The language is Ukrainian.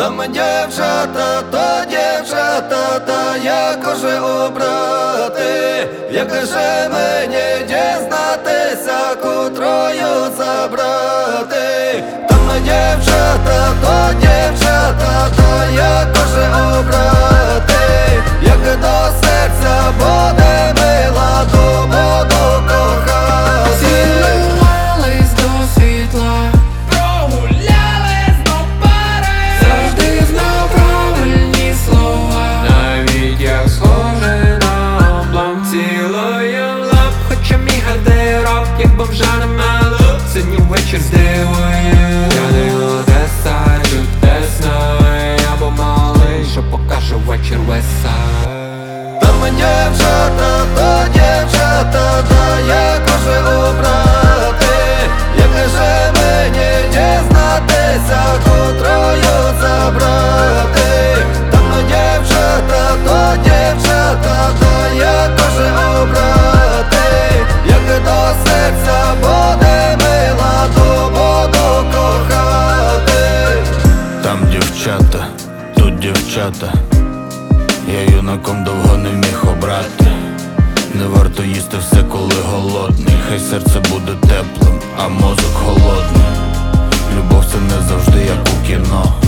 Там дівчата, та як же обрати, як же мені дізнатися, котрою забрати. Там дівчата, та як же обрати, як до серця буде мила, то буду кохати. Цілувались до світла, прогулялись до пари, завжди знав правильні слова, навіть як схоже на облом. Цілую лоб, хоча мій гардероб, як бомжа на малу. Сьогодні вечір здивує, я не Одеса, чудесно, або малий, що покаже вечір Веса. Там дівчата, та як же обрати, як же мені дізнатися, котрою забрати. Там дівчата, та як же обрати, як до серця буде мила, то буду кохати. Там дівчата, тут дівчата, я юнаком довго не міг обрати. Не варто їсти все, коли голодний. Хай серце буде теплим, а мозок холодний. Любов це не завжди як у кіно.